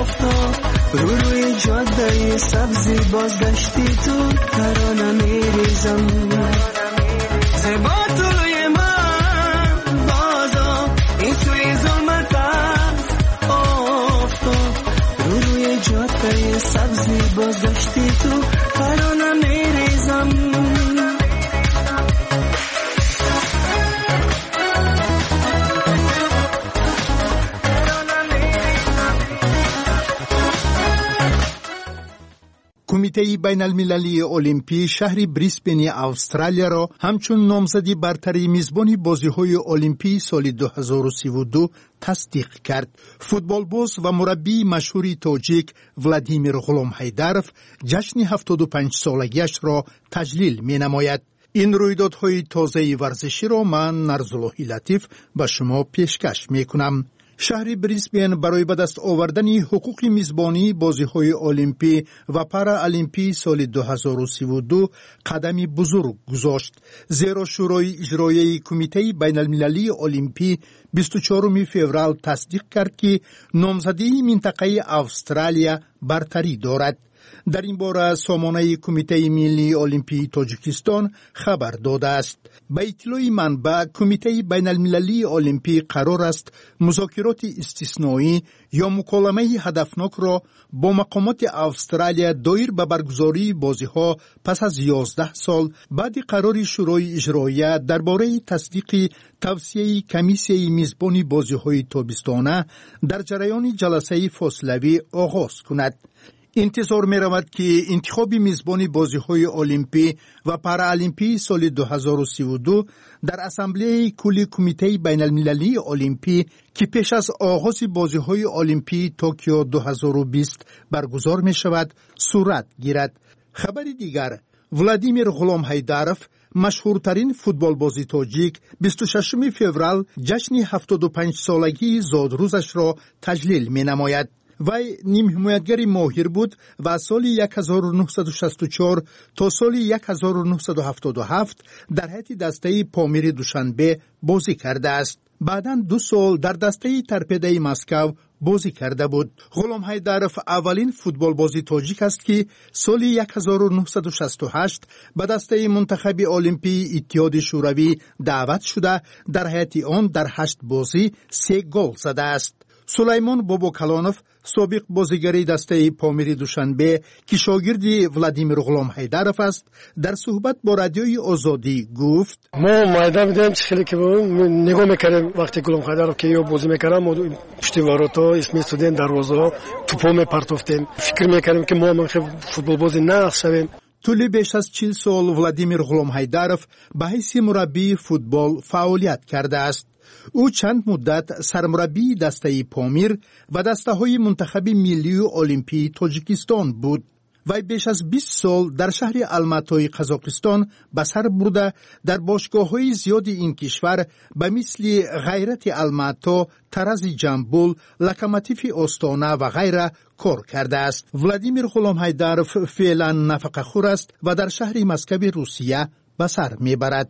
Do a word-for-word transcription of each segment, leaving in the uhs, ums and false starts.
آفتاب رو روی جاده سبزی بازگشتی تو ترانه میریزم زیبا طلوی من بازا این توی ظلمت است آفتاب رو روی جاده سبزی بازگشتی تو ترانه میریزم کمیته بین المللی المپی شهر بریسبن استرالیا را همچون نامزدی برتری میزبانی بازی‌های المپی سال دو هزار و سی و دو تصدیق کرد. فوتبالباز و مربی مشهور تاجیک ولادیمیر غلامحیدرов جشن هفتاد و پنج سالگیش را تجلیل می‌نماید. این رویدادهای تازه ورزشی را من نرزاللهی لطیف به شما پیشکش می‌کنم. شهر بریسبن برای به دست آوردن حقوق میزبانی بازی‌های المپی و پارا المپی سال دو هزار و سی و دو قدمی بزرگ گذاشت، زیرا شورای اجرایی کمیته بین المللی المپی بیست و چهارم فوریه تصدیق کرد که نامزدی منطقه استرالیا برتری دارد. در این باره سامانه کمیته ملی المپی تاجیکستان خبر داده است. به اطلاع منبع کمیته بین المللی المپی قرار است مذاکرات استثنایی یا مکالمه هدفناک را با مقامات استرالیا دایر به برگزاری بازی‌ها پس از یازده سال بعد قرار شورای اجرایی درباره تصدیق توصیه کمیسیه میزبانی بازی‌های تابستانه در جریان جلسه فاصلوی آغاز کند. انتظار می رود که انتخاب میزبانی بازی‌های المپی و پارالیمپی سال دو هزار و سی و دو در اسامبله کلی کمیته بین المللی المپی که پیش از آغاز بازی‌های المپی توکیو دو هزار و بیست برگزار می شود صورت گیرد. خبر دیگر، ولادیمیر غلامحیدرов مشهورترین فوتبال بازی تاجیک بیست و ششم فوریه جشن هفتاد و پنج سالگی زادروزش را تجلیل می نماید. وی نیم حمایتگر ماهر بود و سال هزار و نهصد و شصت و چهار تا سال هزار و نهصد و هفتاد و هفت در هیئت دسته پامیر دوشنبه بازی کرده است. بعداً دو سال در دسته ترپیده مسکو بازی کرده بود. غلامحیدرов اولین فوتبال بازی تاجیک است که سال هزار و نهصد و شصت و هشت به دسته منتخب المپی اتحاد شوروی دعوت شده در هیئت آن در هشت بازی سه گل زده است. سلیمان باباکلانوف سابق بازیگری دسته پامیر دوشنبه که شاگرد ولادیمیر غلامحیدرov است در صحبت با رادیوی آزادی گفت: ما میدان دیدم خیلی که نگاه میکردیم وقتی غلامحیدرov که یا بازی میکردم ما پشت واراتا اسم استودنت دروازه توپو میپرتافتیم، فکر میکردیم که ما من فوتبال بازی نقش شویم. طول بیش از چهل سال ولادیمیر غلامحیدرov به حیث مربی فوتبال فعالیت کرده است. او چند مدت سرمربی دسته پامیر و دسته های منتخب ملی المپی تاجیکستان بود. وی بیش از بیست سال در شهر الماتای قزاقستان به سر برده در باشگاه های زیاد این کشور به مثل غیرت الماتا، ترز جنبول، لکماتیف استانه و غیره کار کرده است. ولادیمیر غلامحیدرov فعلا نفقه خور است و در شهر مسکو روسیه به سر میبرد.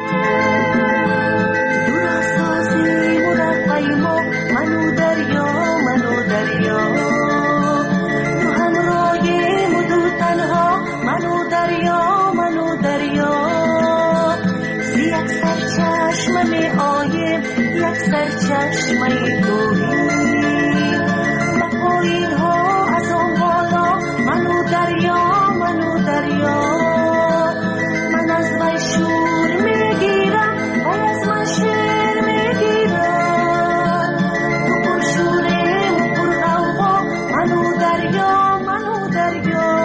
چشمه توهی و پایین ها از آن بالا منو دریا منو دریا من از وی شور میگیرم و از من شعر میگیرم تو پر شوره و پر غوغا منو دریا منو دریا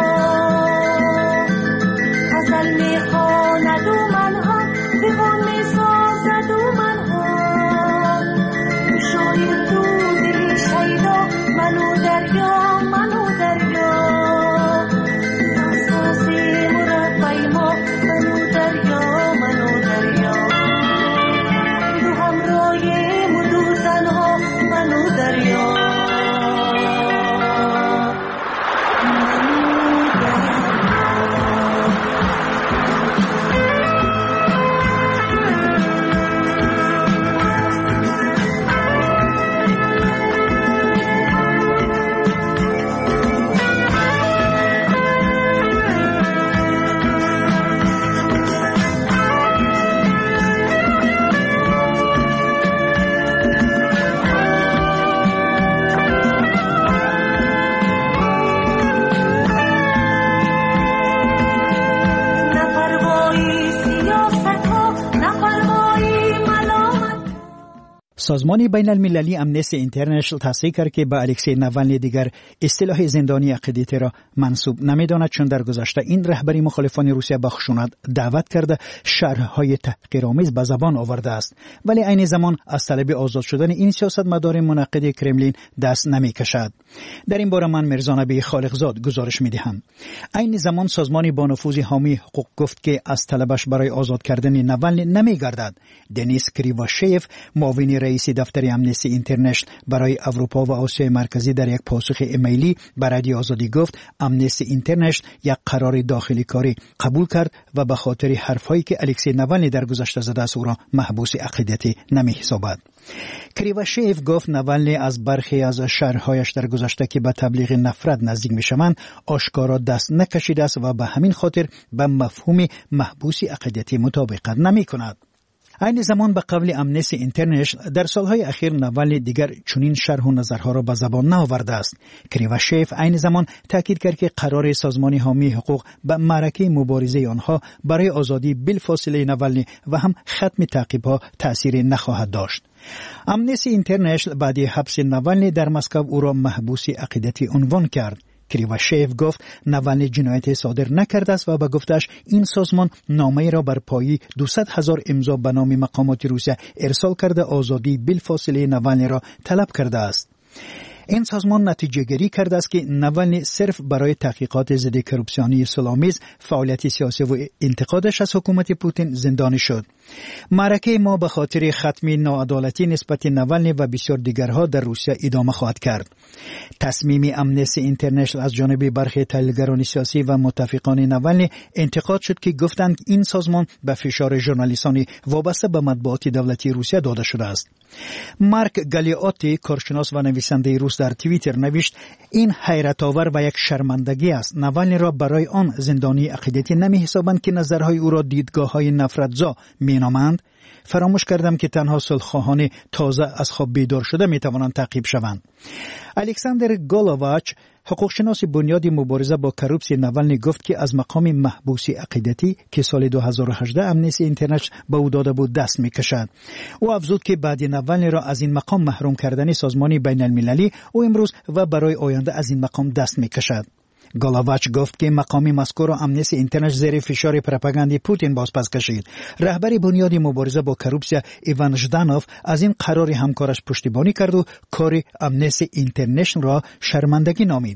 غزل میخواند و منها دیوان میسازد و منها سازمان بین المللی امنستی اینترنشنال تصریح کرد که به الکسی ناوالنی دیگر اصطلاح زندانی عقیدتی را منسوب نمی‌داند، چون در گذشته این رهبری مخالفان روسیه به خشونت دعوت کرده شرح‌های تحقیرآمیز به زبان آورده است، ولی عین زمان از طلب آزاد شدن این سیاستمدار منعقد کرملین دست نمی‌کشد. در این باره من میرزا نبی خالقزاد گزارش می‌دهم. عین زمان سازمان با نفوذ حامی حقوق گفت که از طلبش برای آزاد کردن ناوالنی نمی‌گردد. دنیس کریواشیف، معاون رئیس دفتر امنستی اینترنشنال برای اروپا و آسیای مرکزی، در یک پاسخ ایمیلی به رادیو آزادی گفت امنستی اینترنشنال یک قرار داخلی کاری قبول کرد و به خاطر حرفایی که الکسی ناوالنی در گذشته زده است او را محبوس عقیدتی نمی‌حسابد. کریواشیف گفت ناوالنی از برخی از شرح‌هایش در گذشته که به تبلیغ نفرت نزدیک می‌شوند آشکارا دست نکشیده است و به همین خاطر به مفهوم محبوس عقیدتی مطابقت نمی‌کند. این زمان به قول امنستی اینترنشنال در سالهای اخیر ناوالنی دیگر چنین شرح و نظرها را به زبان نآورده است. کریواشیف این زمان تاکید کرد که قرار سازمان حامی حقوق به معرکه مبارزه آنها برای آزادی بالفاصله ناوالنی و هم ختم تعقیب‌ها تأثیر نخواهد داشت. امنستی اینترنشنال بعد حبس ناوالنی در مسکو او را محبوس عقیدتی عنوان کرد. کریواشیف گفت ناوالنی جنایت صادر نکرده است و به گفتش این سازمان نامه را بر پایه دویست هزار امضا به نام مقامات روسیه ارسال کرده آزادی بالفاصله ناوالنی را طلب کرده است. این سازمان نتیجه گیری کرده است که ناوالنی صرف برای تحقیقات ضد کورپسیونی سلامیز فعالیت سیاسی و انتقادش از حکومت پوتین زندانی شد. معرکه ما به خاطر ختم ناعدالتی نسبت ناوالنی و بسیار دیگرها در روسیه ادامه خواهد کرد. تصمیم امنستی اینترنشنال از جانب برخی تحلیلگران سیاسی و متفقان ناوالنی انتقاد شد که گفتند این سازمان به فشار ژورنالیستانی وابسته به مطبوعات دولتی روسیه داده شده است. مارک گالیاتی، کارشناس و نویسنده روس، در توییتر نوشت این حیرت آور و یک شرمندگی است. ناوالنی را برای آن زندانی عقیدتی نمی‌حسابند که نظرهای او را دیدگاه‌های نفرت‌زا می‌نامند. فراموش کردم که تنها صلح‌خواهان تازه از خواب بیدار شده می‌توانند تعقیب شوند. الکساندر گالاواچ، حقوقشناس بنیادی مبارزه با کورپسی ناوالنی، گفت که از مقام محبوسی عقیدتی که سال دو هزار و هجده امنستی اینترنشنال به او داده بود دست می‌کشد. او افزود که بعد ناوالنی را از این مقام محروم کردن سازمان بین المللی او امروز و برای آینده از این مقام دست می‌کشد. گالاواچ گفت که مقامی مذکور را امنستی اینترنشنال زیر فشار پروپاگاندی پوتین بازپس کشید. رهبر بنیادی مبارزه با کورپسی ایوان ژدانوف از این قرار همکارش پشتیبانی کرد و کار امنستی اینترنشنال را شرمندگی نامید.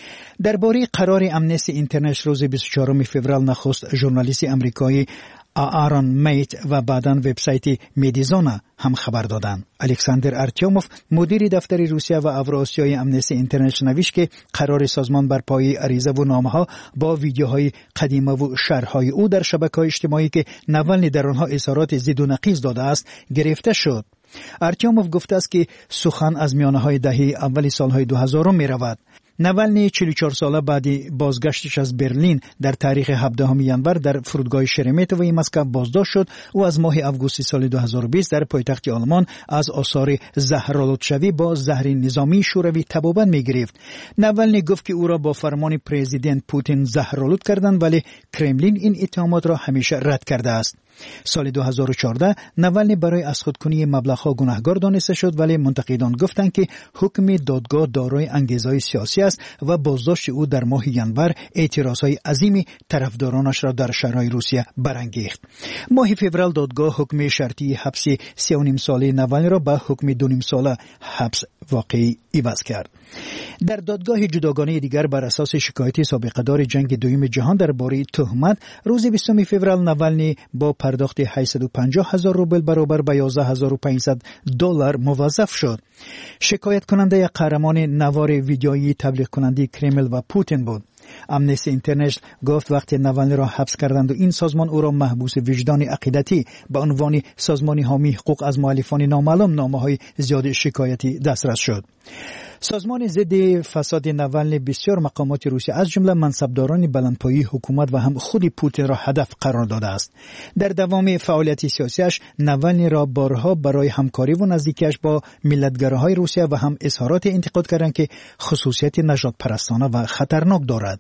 درباره قرار امنستی اینترنشنال روز بیست و چهارم فوریه نخست ژورنالیست آمریکایی آرون میت و بعداً وبسایت مدیزونا هم خبر دادند. الکساندر ارتیوموف، مدیر دفتر روسیه و اوراسیای امنستی اینترنشنال، نوشت که قرار سازمان بر پایه عریضه و نامه‌ها با ویدیوهای قدیمی و شرح‌های او در شبکه‌های اجتماعی که ناوالنی در آنها اظهارات ضد و نقیض داده است گرفته شد. ارتیوموف گفته است که سخن از میانه‌های دهه اول سال‌های دو هزار می رود. ناوالنی چهل و چهار ساله بعد بازگشتش از برلین در تاریخ هفدهم ژانویه در فرودگاه شرمتوی مسکو بازداشت شد و از ماه آگوست سال دو هزار و بیست در پایتخت آلمان از آثار زهرآلودشوی با زهر نظامی شوروی تبابت می‌گرفت. ناوالنی گفت که او را با فرمان پرزیدنت پوتین زهرآلود کردند، ولی کرملین این اتهامات را همیشه رد کرده است. سال دو هزار و چهارده ناوالنی برای از خودکنی مبلغ‌ها گناهکار دانسته شد، ولی منتقدان گفتند که حکم دادگاه دارای انگیزه‌های سیاسی است و بازداشت او در ماه ژانویه اعتراضهای عظیمی طرفدارانش را در شهرهای روسیه برانگیخت. ماه فوریه دادگاه حکم شرطی حبس سه و نیم ساله ناوالنی را به حکم دو نیم ساله حبس واقعی عوض کرد. در دادگاه جداگانه دیگر بر اساس شکایت سابقه دار جنگ دوم جهان درباره تهمت روز بیستم فوریه ناوالنی با پرداخت هشتصد و پنجاه هزار روبل برابر به یازده هزار و پانصد دلار موظف شد. شکایت کننده قهرمان نوار ویدیویی تبلیغ کننده کرمل و پوتین بود. امنستی اینترنشنال گفت وقتی ناوالنی را حبس کردند و این سازمان او را محبوس وجدان عقیدتی به عنوان سازمان حامی حقوق از مؤلفان نامعلوم نامه‌های زیاد شکایتی دسترس شد. سازمان ضد فساد ناوالنی بسیار مقامات روسیه از جمله منصبداران بلندپایه حکومت و هم خود پوتین را هدف قرار داده است. در دوام فعالیت سیاسیش ناوالنی را بارها برای همکاری و نزدیکیش با ملتگراهای روسیه و هم اظهارات انتقاد کردند که خصوصیت نژاد پرستانه و خطرناک دارد.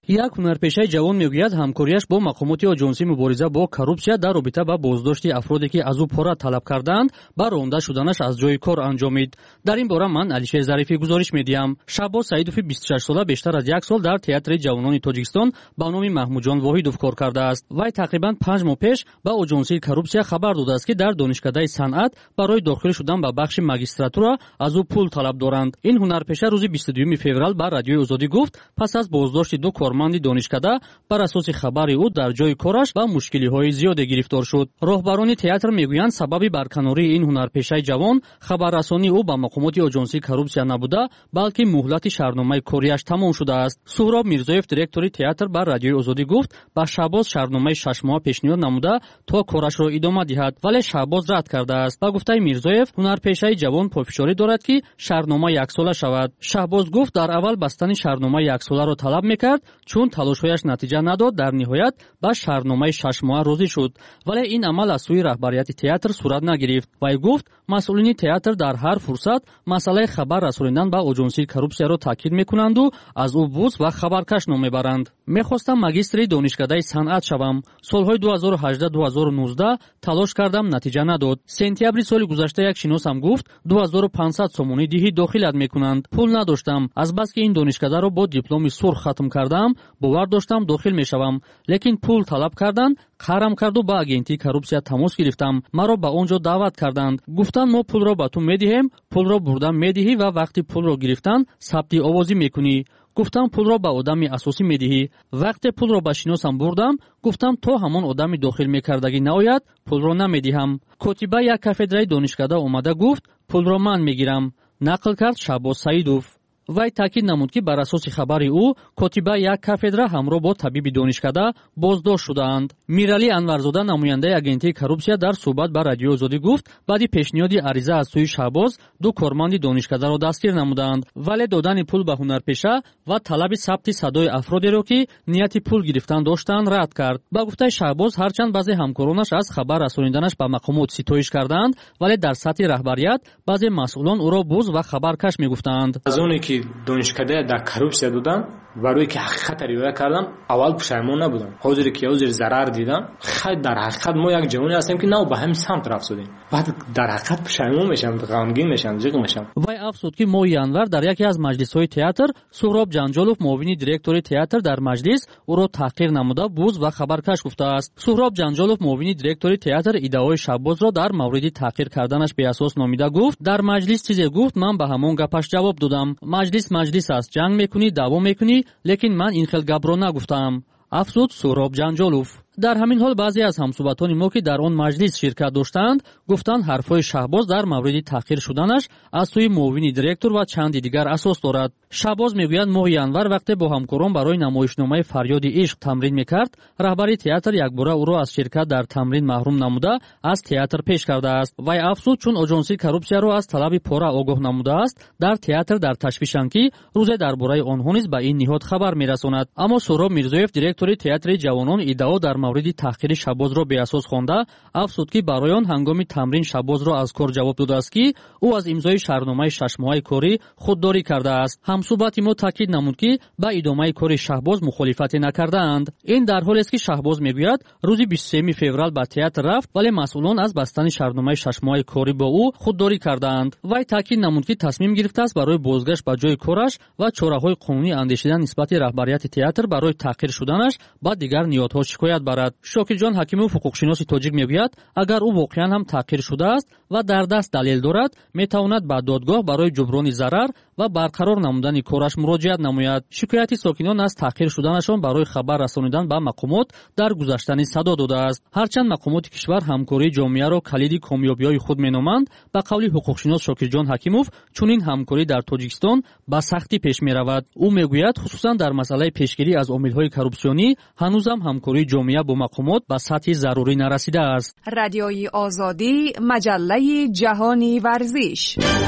як ҳунарпешаи ҷавон мегӯяд ҳамкориаш бо мақомоти оҷонсии мубориза бо коррупсия дар робита ба боздошти афроде ки аз ӯ пора талаб карданд ба ронда шуданаш аз ҷои кор анҷомид. дар ин бора ман алишер зарифӣ гузориш медиҳам. шаҳбоз саидови бисту шаш сола бештар аз як сол дар театри ҷавонони тоҷикистон ба номи маҳмудҷон воҳидов кор кардааст. вай тақрибан панҷ моҳ пеш ба оҷонсии коррупсия хабар додааст ки дар донишкадаи санъат барои дохил шудан ба бахши магистратура аз ӯ пул талаб доранд. ин ҳунарпеша рӯзи бисту дуюми феврал ба радиои озодӣ гуфт пас аз боздошти ду корманди донишкада бар асоси хабари ӯ дар ҷои кораш ба мушкилиҳои зиёде гирифтор шуд. роҳбарони театр мегӯянд сабаби барканории ин ҳунарпешаи ҷавон хабаррасонии ӯ ба мақомоти оҷонсии коррупсия набуда, балки муҳлати шаҳрномаи кориаш тамом шудааст. суҳроб мирзоев, директори театр, ба радиои озодӣ гуфт ба шаҳбоз шаҳрномаи шашмоҳа пешниҳод намуда то корашро идома диҳад, вале шаҳбоз рад кардааст. ба гуфтаи мирзоев, ҳунарпешаи ҷавон пофишорӣ дорад ки шаҳрнома яксола шавад. шаҳбоз гуфт дар аввал бастани шаҳрномаи яксоларо талаб мекард, чун талошҳояш натиҷа надод, дар ниҳоят ба шаҳрномаи шашмоҳа розӣ шуд, вале ин амал аз сӯи раҳбарияти театр сурат нагирифт. вай гуфт масъулини театр дар ҳар фурсат масъалаи хабар расонидан ба оҷонсии коррупсияро таъкид мекунанду аз ӯ буз ва хабаркаш ном мебаранд. мехостам магистри донишкадаи санъат шавам. солҳои ду ҳазору ҳаждаҳ ду ҳазору нуздаҳ талош кардам, натиҷа надод. сентябри соли гузашта як шиносам гуфт ду ҳазору панҷсад сомонӣ диҳӣ дохилат мекунанд. пул надоштам. азбаски ин донишкадаро бо дипломи сурх хатм кардам, бовар доштам дохил мешавам, лекин пул талаб карданд, қарам карду ба агентии коррупсия тамос гирифтам. маро ба он ҷо даъват карданд. гуфтанд мо пулро ба ту медиҳем, пулро бурда медиҳӣ ва вақти пулро гирифтан сабти овозӣ мекунӣ. гуфтам пулро ба одами асосӣ медиҳӣ. вақте пулро ба шиносам бурдам, гуфтам то ҳамон одами дохил мекардагӣ наояд, пулро намедиҳам. котиба як кафедраи донишкада омада гуфт пулро ман мегирам. нақл кард шаҳбоз саидов. вай таъкид намуд ки бар асоси хабари ӯ котиба як кафедра ҳамроҳ бо табиби донишкада боздошт шудаанд. миралӣ анварзода, намояндаи агентии коррупсия, дар суҳбат ба радиои озодӣ гуфт баъди пешниҳоди ариза аз сӯи шаҳбоз ду корманди донишкадаро дастгир намуданд, вале додани пул ба ҳунарпеша ва талаби сабти садои афродеро ки нияти пул гирифтан доштанд рад кард. ба гуфтаи шаҳбоз, ҳарчанд баъзе ҳамкоронаш аз хабар расониданаш ба мақомот ситоиш карданд, вале дар сатҳи раҳбарият баъзе масъулон ӯро буз ва хабаркаш мегуфтанд. донишкадаи дар коррупсия додам, барои ки ҳақиқатро риоя кардам, аввал пушаймон набудам. ҳозире ки ҳозир зарар дидам, хай дар ҳақиқат мо як ҷавоне ҳастем ки нав ба ҳамин самт рафтодем. баъд дар ҳақиқат пушаймон мешам, ғамгин мешам, ҷиғ мешам. вай афзуд ки моҳи январ дар яке аз маҷлисҳои театр суҳроб ҷанҷолов, муовини директори театр, дар маҷлис ӯро таҳқир намуда буз ва хабаркаш гуфтааст. суҳроб ҷанҷолов, муовини директори театр, иддаои шаҳбозро дар мавриди таҳқир карданаш беасос номида гуфт. дар маҷлис чизе гуфт, ман ба ҳамон гапаш ҷавоб додам. маҷлис маҷлис аст, ҷанг мекунӣ, даъво мекунӣ, лекин ман ин хел гапро нагуфтаам. афзуд суҳроб ҷанҷолов. дар ҳамин ҳол баъзе аз ҳамсуҳбатони мо ки дар он маҷлис ширкат доштанд, гуфтанд ҳарфҳои шаҳбоз дар мавриди таҳқир шуданаш аз сӯи муовини директор ва чанди дигар асос дорад. шаҳбоз мегӯяд моҳи январ вақте бо ҳамкорон барои намоишномаи фарёди ишқ тамрин мекард, раҳбари театр якбора ӯро аз ширкат дар тамрин маҳрум намуда аз театр пеш кардааст. вай афзуд, чун оҷонсии коррупсияро аз талаби пора огоҳ намудааст, дар театр дар ташвишанд ки рӯзе дар бораи онҳо низ ба ин ниҳод хабар мерасонад. аммо суҳроб мирзоев, директори театри ҷавонон, иддао дар мавриди таҳқири шаҳбозро беасос хонда, афзуд ки барои он ҳангоми тамрин шаҳбозро аз кор ҷавоб додааст ки ӯ аз имзои шаҳрномаи шашмоҳаи корӣ худдорӣ кардааст. ҳамсуҳбати мо таъкид намуд ки ба идомаи кори шаҳбоз мухолифате накардаанд. ин дар ҳолест ки шаҳбоз мегӯяд рӯзи бисту сеюми феврал ба театр рафт, вале масъулон аз бастани шаҳрномаи шашмоҳаи корӣ бо ӯ худдорӣ кардаанд. вай таъкид намуд ки тасмим гирифтааст барои бозгашт ба ҷои кораш ва чораҳои қонунӣ андешидан нисбати раҳбарияти театр барои таҳқир шуданаш ба дигар ниҳодҳо шикоят барад. шокирҷон ҳакимов, ҳуқуқшиноси тоҷик, мегӯяд агар ӯ воқеан ҳам таҳқир шудааст ва дар даст далел дорад, метавонад ба додгоҳ барои ҷуброни зарар ва барқарор намудани кораш муроҷиат намояд. шикояти сокинон аз таҳқир шуданашон барои хабар расонидан ба мақомот дар гузаштани садо додааст. ҳарчанд мақомоти кишвар ҳамкории ҷомеаро калиди комёбиҳои худ меноманд, ба қавли ҳуқуқшинос Шокирҷон Ҳакимов, чунин ҳамкорӣ дар Тоҷикистон ба сахтӣ пеш меравад. ӯ мегӯяд хусусан дар масъалаи пешгирӣ аз омилҳои коррупсионӣ ҳанӯзам ҳамкории ҷомеа бо мақомот ба сатҳи зарурӣ нарасидааст. радиои озодӣ, маҷаллаи ҷаҳони варзиш.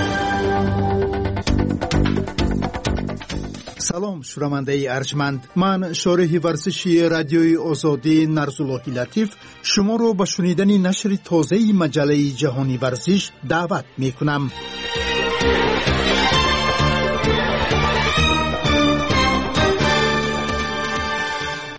салом шунавандаи арҷманд, ман шориҳи варзиши радиои озодӣ Нарзуллоҳи Латиф шуморо ба шунидани нашри тозаи маҷаллаи ҷаҳони варзиш даъват мекунам.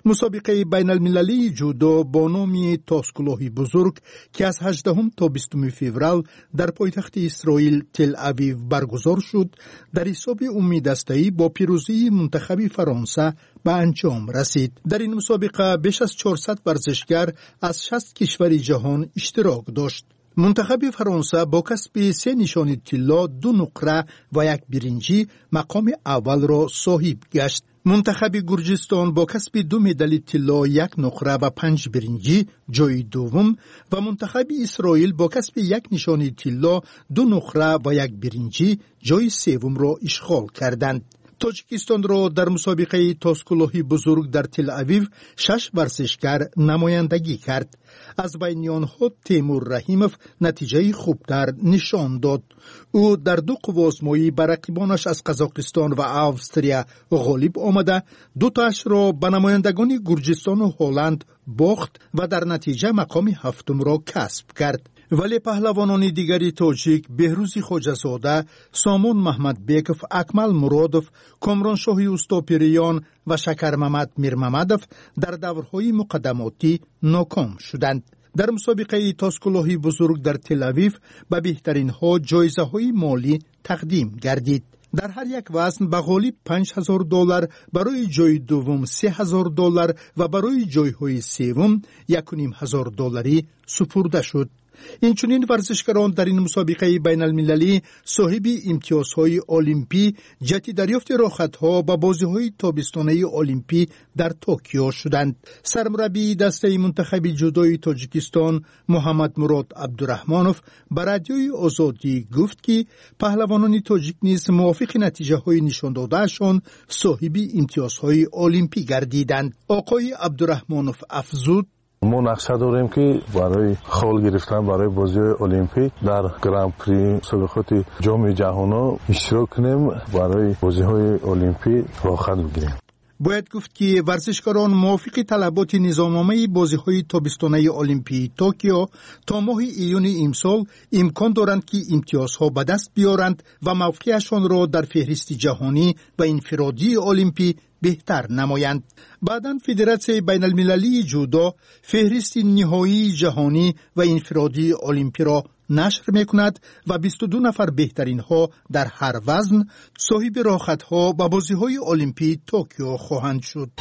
مسابقه بین المللی جودو با نام تاسکلوهی بزرگ که از هجدهم تا بیستم فوریه در پایتخت اسرائیل تل اویو برگزار شد، در حساب امید دسته‌ای با پیروزی منتخب فرانسه به انجام رسید. در این مسابقه بیش از چهارصد ورزشگر از شصت کشور جهان اشتراک داشت. منتخب فرانسه با کسب سه نشان طلا، دو نقره و یک برنجی مقام اول را صاحب گشت. منتخب گرجستان با کسب دو مدال طلا، یک نقره و پنج برنجی جای دوم و منتخب اسرائیل با کسب یک نشان طلا، دو نقره و یک برنجی جای سوم را اشغال کردند. تاجیکستان را در مسابقه تاسکلوهی بزرگ در تل اویو شش ورزشگر نمایندگی کرد. از بین آنها تیمور رحیموف نتیجه خوبتر نشان داد. او در دو قوازمایی بر رقیبانش از قزاقستان و اوستریا غالب آمده، دو تاش را به نمایندگان گرجستان و هلند باخت و در نتیجه مقام هفتم را کسب کرد. ولی پهلوانان دیگری تاجیک بهروز خواجه‌زاده، سامان محمد بیکوف، اکمل مرادوف، کامران شاهی اوستاپیریان و شکر محمد میرمحمدوف در دورهای مقدماتی ناکام شدند. در مسابقه تاسکلوهی بزرگ در تل اویو به بهترین ها جایزه های مالی تقدیم گردید. در هر یک وزن به غالب پنج هزار دلار، برای جای دوم سه هزار دلار و برای جایهای سوم یک و نیم هزار دلاری سپرده شد. اینچنین ورزشکاران در این مسابقه بین المللی صاحب امتیازهای المپی جهت دریافت راحت‌ها به بازی‌های تابستانه المپی در توکیو شدند. سرمربی دسته منتخب جودوی تاجیکستان محمد مراد عبدالرحمانوف به رادیوی آزادی گفت که پهلوانان تاجیک نیز موافق نتیجه‌های نشان داده‌شان صاحب امتیازهای المپی گردیدند. آقای عبدالرحمانوف افزود: ما نقشه داریم که برای خال گرفتن برای بازی المپیک در گرند پری مسابقات جام جهانی اشتراک کنیم، برای بازی های المپیک راحت بگیریم. باید گفت که ورزشکاران موافق طلبات نظامنامه بازی‌های تابستانه المپی توکیو تا ماه ایون امسال امکان دارند که امتیازها به دست بیارند و موقعشان را در فهرست جهانی و انفرادی المپی بهتر نمایند. بعداً فدراسیون بین المللی جودو فهرست نهایی جهانی و انفرادی المپی را نشر میکند و بیست و دو نفر بهترین ها در هر وزن صاحب راحت ها و بازی های المپی توکیو خواهند شد.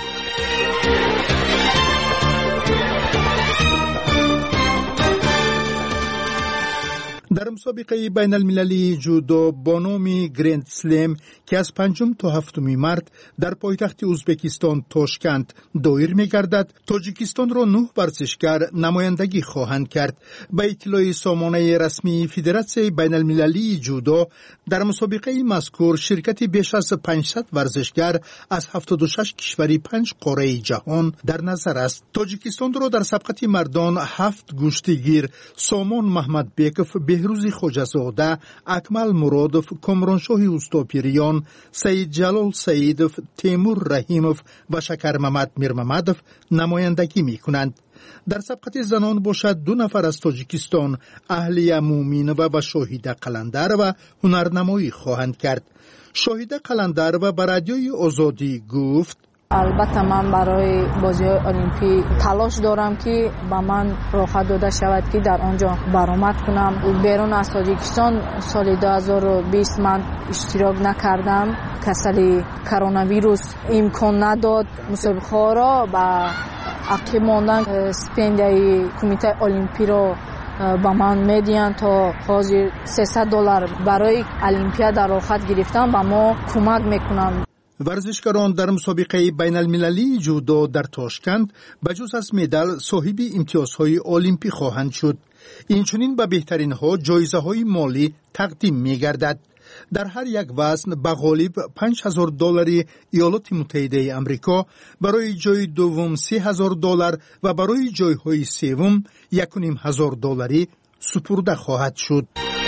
در مسابقه بین المللی جودو با نام گرند سلم که از پنجم تا هفتم مارت در پایتخت ازبکستان تاشکند دایر می‌گردد، تاجیکستان را نه ورزشگر نمایندگی خواهند کرد. به اطلاع سامانه رسمی فدراسیون بین المللی جودو در مسابقه مذکور شرکت بیش از پانصد ورزشگر از هفتاد و شش کشور پنج قاره جهان در نظر است. تاجیکستان را در سبقت مردان هفت گشتگیر سامان محمد بیکوف، بهروز خواجه‌زاده، اکمل مرادوف، کامران شاهی اوستاپیریان، سید جلال سیدوف، تیمور رحیموف و شکر محمد میرمحمدوف نمایندگی می کنند. در سبقت زنان باشد دو نفر از تاجیکستان، اهلیه مومینوه و شاهیده قلندرova هنرنمایی خواهند کرد. شاهیده قلندرova به رادیوی آزادی گفت: البته من برای بازی المپی تلاش دارم که با من راحت داده شود که در آنجا برآمد کنم. بیرون از تاجیکستان سال دو هزار و بیست من اشتراک نکردم، کسل کرونا ویروس امکان نداد مسابقه را با عقب ماندن. استیپندیای کمیته المپی را با من میدین تا حاضر سیصد دلار برای المپیاد راحت گرفتن با ما کمک میکنن. ورزشکاران در مسابقه بین المللی جودو در تاشکند بجز از مدال صاحب امتیازهای المپی خواهند شد. اینچنین به بهترین ها جایزه های مالی تقدیم می گردد. در هر یک وزن به غالب پنج هزار دلاری ایالات متحده آمریکا، برای جای دوم سه هزار دلار و برای جایهای سوم یک و نیم هزار دلاری سپرده خواهد شد.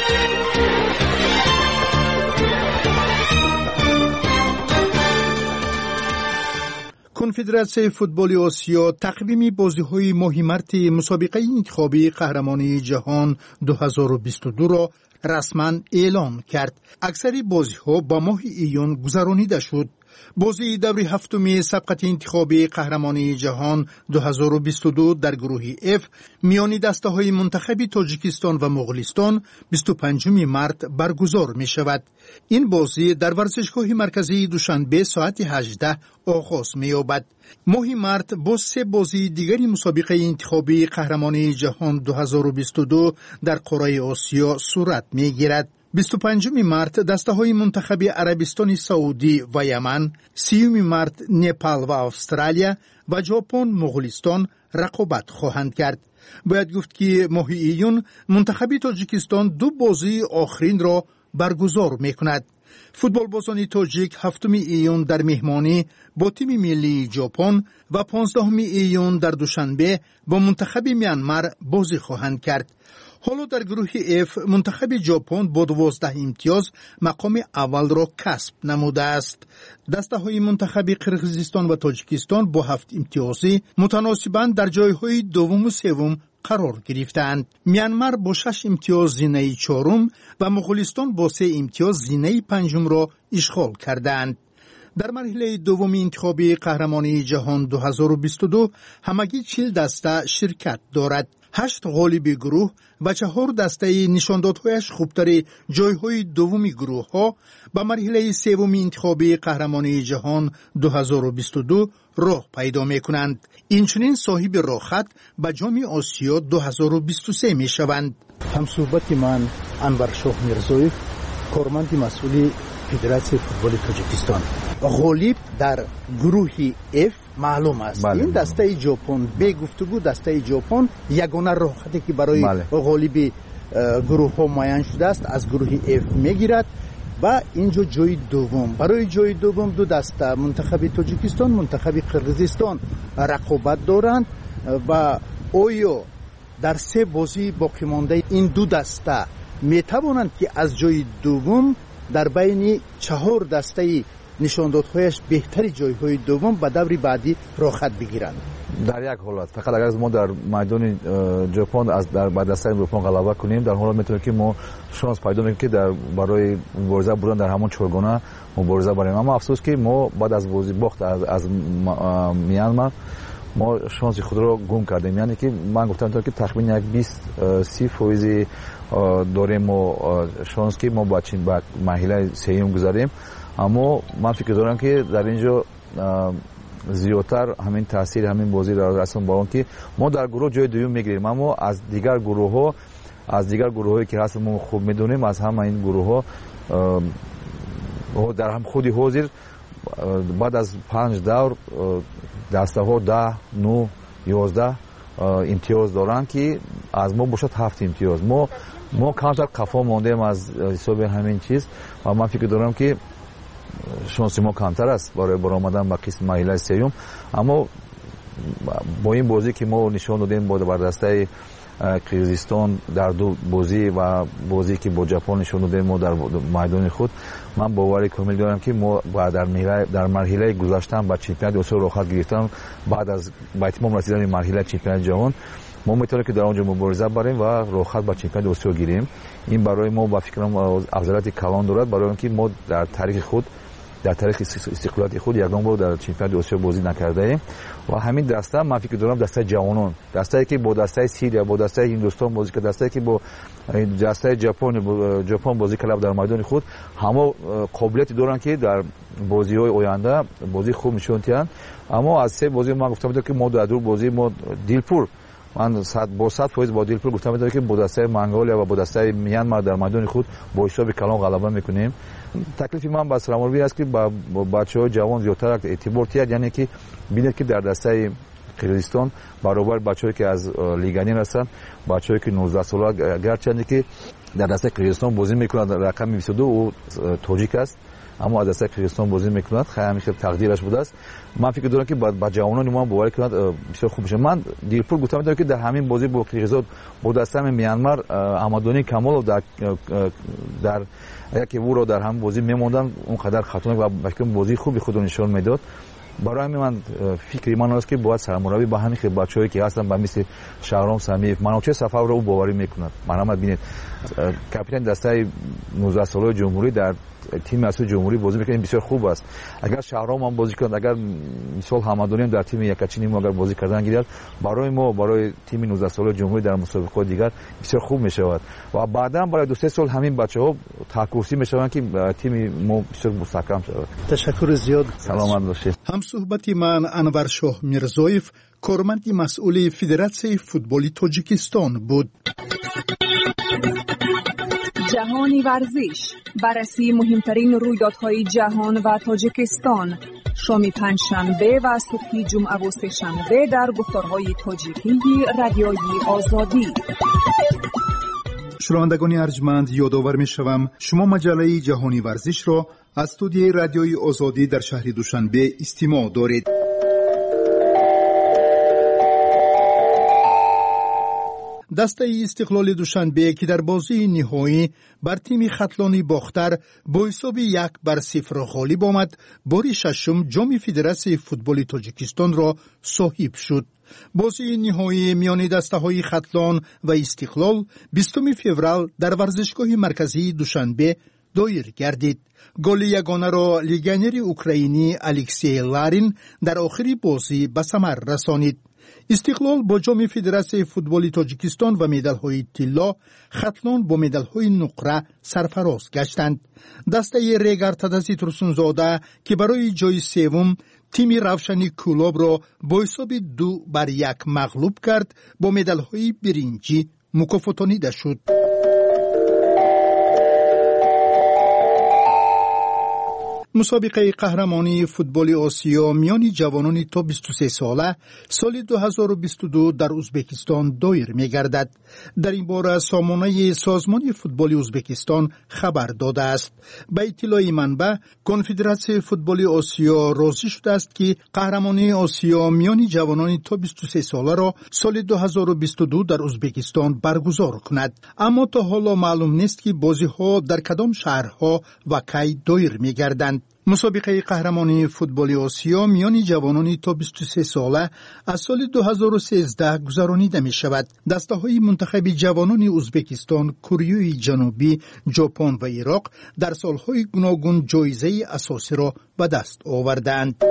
کنفدراسیون فوتبال آسیا تقویم بازی‌های ماه مارت مسابقه انتخابی قهرمانی جهان دو هزار و بیست و دو را رسما اعلام کرد. اکثر بازی‌ها با ماه ایون گذرانیده شد. بازی دوری هفتمی سبقت انتخابی قهرمانی جهان دو هزار و بیست و دو در گروه F میان دسته‌های منتخب تاجیکستان و مغولیستان بیست و پنجم مارس برگزار می شود. این بازی در ورزشگاه مرکزی دوشنبه ساعت هجده آغاز می یابد. ماه مارس با سه بازی دیگری مسابقه انتخابی قهرمانی جهان دو هزار و بیست و دو در قاره آسیا صورت می گیرد. بیست و پنجم مارس دسته‌های منتخب عربستان سعودی و یمن، سیوم مارس نپال و استرالیا و ژاپن مغولیستان رقابت خواهند کرد. باید گفت که ماه ایون منتخب تاجیکستان دو بازی آخرین را برگزار می‌کند. فوتبال بازان تاجیک هفتم ایون در مهمانی با تیم ملی ژاپن و پانزدهم ایون در دوشنبه با منتخب میانمار بازی خواهند کرد. حالا در گروه F منتخب ژاپن با دوازده امتیاز مقام اول را کسب نموده است. دسته‌های منتخب قرقیزستان و تاجیکستان با هفت امتیازی متناسباً در جایهای دوم و سوم قرار گرفتند. میانمار با شش امتیاز زینه چهارم و مغولیستان با سه امتیاز زینه پنجم را اشغال کردند. در مرحله دوم انتخابی قهرمانی جهان دو هزار و بیست و دو همگی چهل دسته شرکت دارد. هشت غالب گروه و چهار دسته نشاندادهایش خوبتر جایهای دومی گروه ها به مرحله سوم انتخابی قهرمانی جهان دو هزار و بیست و دو راه پیدا می کنند. اینچنین صاحب راهخط به جام آسیا دو هزار و بیست و سه می شوند. همصحبت من انور شاه میرزویف، کارمند مسئول فدراسیون فوتبال تاجیکستان. غالب در گروه F معلوم است. بله. این دسته ژاپن به گفتگو دسته ژاپن یگانه راهخطی که برای بله. غالب گروه ها معین شده است از گروه F میگیرد و اینجا جای دوم برای جای دوم دو دسته منتخب تاجیکستان منتخب قرقیزستان رقابت دارند و آیا در سه بازی باقی مانده این دو دسته می توانند که از جای دوم در بین چهار دسته نشاندادهایش بهتری جایهای دوم به دور بعدی راحت بگیرند؟ در یک حالت فقط اگر ما در میدان ژاپن از در بعد دسته ژاپن غلبه کنیم در حالت میتونه که ما شانس پیدا کنیم که در برای مبارزه بودن در همون چهارگانه مبارزه بریم. اما افسوس که ما بعد از بازی باخت از از میانمار ما شانس خود را گم کردیم. یعنی که من گفتم که تقریبا یک بیست سی فیصد داریم و شانس که ما با چین با مرحله سوم گذاریم. اما من فکر دارم که در اینجا زیادتر همین تاثیر همین بازی را اصلا با اون که ما در گروه جای دوم میگیریم اما از دیگر گروه ها از دیگر گروه هایی که هست ما خوب میدونیم از همه این گروه ها در هم خودی حاضر بعد از پنج دور دسته ها ده نه یازده امتیاز دارن که از ما باشد هفت امتیاز. ما ما کمتر قفا ماندیم از حساب همین چیز و من فکر دارم که شانس ما کمتر است برای برآمدن به قسم مرحله سوم. اما با این بازی که ما نشان دادیم با بر دسته قرقیزستان در دو بازی و بازی که با ژاپن نشان دادیم ما در میدان خود من باور کامل دارم که ما در مرحله در مرحله گذشتن با چمپیونات آسیا راحت گرفتن بعد از با اتمام رسیدن مرحله چمپیونات جهان ما میتونیم که در اونجا مبارزه بریم و راحت با چمپیونات آسیا گیریم. این برای ما با فکرم افضلیت کلان دارد برای اینکه ما در تاریخ خود در تاریخ استقلالیت خود یگان بار در چمپیونات آسیا بازی نکرده ایم و همین دسته من فکر دارم دسته جوانان دسته‌ای که با دسته سیریا با دسته هندوستان بازی کرد دسته‌ای که با دسته ژاپن ژاپن بازی کلاب در میدان خود همه قابلیتی دارن که در بازی‌های آینده بازی خوب نشون میدن. اما از سه بازی ما گفتم که ما در دو بازی ما دیلپور من صد با صد فایز با دیلپور گفتم که با دسته منگولیا و با دسته میانمار در میدان خود با حساب کلان غلبه میکنیم. تکلیف من با سلام‌آوری است که با بچه‌های جوان زیادتر اعتبار تیاد یعنی که ببینید که در دسته قرقیزستان برابر بچه‌ای که از لیگانی هستند بچه‌ای که نوزده ساله گرچه که در دسته قرقیزستان بازی میکنند رقم بیست و دو او تاجیک است اما از دسته قرقیزستان بازی میکنند خیلی همیشه تقدیرش بوده است. من فکر دارم که با جوانان ما باور کنند بسیار خوب میشه. من دیرپور گفتم میدونم که در همین بازی با قرقیزستان با دسته میانمار احمدانی کمال در در یکی او رو در هم بازی میموندن اونقدر خطرناک و فکر بازی خوبی خود رو نشون میداد. برای همین من فکری من است که باید سرمربی با همین بچه‌هایی که هستن با مثل شهرام سمیف منوچه صفا رو او باوری میکند. مرحمت ببینید کاپیتان دسته نوزده ساله جمهوری در تیم اصلی جمهوری بازی میکنه بسیار خوب است. اگر شهرام هم بازی کنند، اگر مثال حمدانی هم در تیم یکاچی نیم اگر بازی کردن گیرد، برای ما برای تیم نوزده ساله جمهوری در مسابقات دیگر بسیار خوب میشود و بعدا برای دو سه سال همین بچه‌ها تکورسی میشوند که تیم ما بسیار مستحکم شود. تشکر زیاد. سلامت باشید. هم صحبت من انور شاه میرزایف، کارمند مسئول فدراسیون فوتبال تاجیکستان بود. جهانی ورزش، بررسی مهمترین رویدادهای جهان و تاجیکستان، شام پنجشنبه و صبح جمعه و سه‌شنبه در گفتارهای تاجیکی رادیوی آزادی. شنوندگان ارجمند، یادآور می‌شوم شما مجله جهانی ورزش را از استودیوی رادیوی آزادی در شهر دوشنبه استماع دارید. دسته استقلال دوشنبه که در بازی نهایی بر تیم خطلانی باختر با حساب یک بر صفر غالب آمد، بار ششم جام فدراسیون فوتبال تاجیکستان را صاحب شد. بازی نهایی میان دسته های خطلان و استقلال بیستم فوریه در ورزشگاه مرکزی دوشنبه دایر گردید. گل یگانه را لیگانر اوکراینی الکسی لارین در آخر بازی به ثمر رسانید. استقلال با جام فدراسیون فوتبال تاجیکستان و مدال‌های طلا، خطلان با مدال‌های نقره سرفراز گشتند. دسته ریگر تدزی ترسونزاده که برای جای سوم تیم روشنی کولاب را با حساب دو بر یک مغلوب کرد، با مدال‌های برنجی مکافاتانیده شد. مسابقه قهرمانی فوتبال آسیا میان جوانان تا بیست و سه ساله سال دو هزار و بیست و دو در ازبکستان دایر می‌گردد. در این باره سامانه سازمان فوتبال ازبکستان خبر داده است. به اطلاع منبع، کنفدراسیون فوتبال آسیا راضی شده است که قهرمانی آسیا میان جوانان تا بیست و سه ساله را سال دو هزار و بیست و دو در ازبکستان برگزار کند. اما تا حالا معلوم نیست که بازی‌ها در کدام شهرها و کی دایر می‌گردند. مسابقه قهرمانی فوتبال آسیا میان جوانان تا بیست و سه ساله از سال دو هزار و سیزده گذرانیده می شود. دسته های منتخب جوانان ازبکستان، کره جنوبی، ژاپن و عراق در سالهای گوناگون جایزه اساسی را به دست آوردند.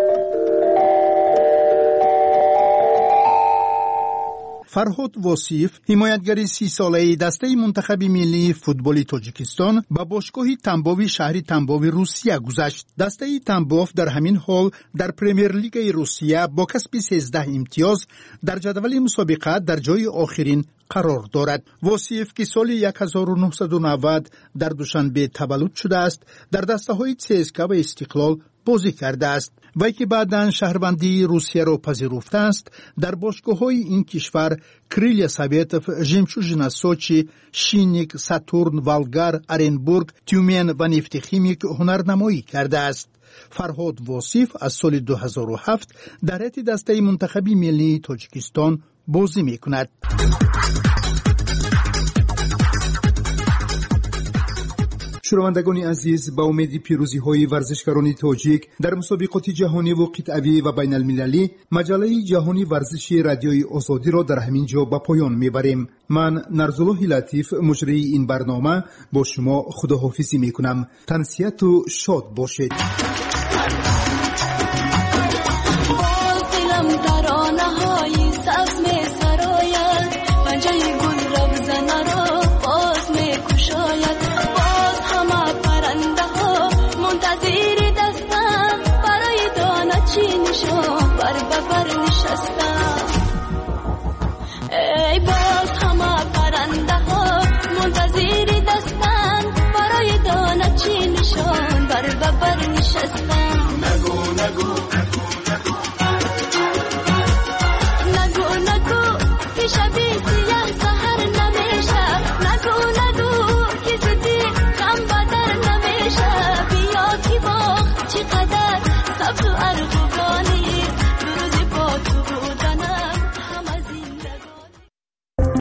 فرهاد واصف، حمایتگر سی ساله دسته منتخب ملی فوتبال تاجیکستان، به باشگاه تنباوی شهر تنباوی روسیه گذشت. دسته تنباف در همین حال در پرمیر لیگ روسیه با کسب سیزده امتیاز در جدول مسابقه در جای آخرین قرار دارد. واصف که سال هزار و نهصد و نود در دوشنبه تولد شده است، در دسته های سیسکا و استقلال بازی کرده است. وی که بعداً شهروندی روسیه را پذیرفته است، در باشگاه‌های این کشور کریلیا سویتوف، ژمچوژنا سوچی، شینیک، ساتورن، والگار، ارنبورگ، تیومن و نفت خیمیک هنرنمایی کرده است. فرهاد واصف از سال دو هزار و هفت در هیئت دسته منتخب ملی تاجیکستان بازی می‌کند. شنوندگان عزیز، با امید پیروزی های ورزشکاران تاجیک در مسابقات جهانی و قطعی و بین المللی، مجله جهانی ورزشی رادیوی آزادی را در همین جا به پایان میبریم. من نرزالله لطیف، مجری این برنامه، با شما خداحافظی میکنم. تنسیت و شاد باشید. ای باز همه پرنده ها منتظر دستن، برای دانه چی نشان بر ببر نشستن. نگو نگو نگو نگو نگو پیش بی سیاه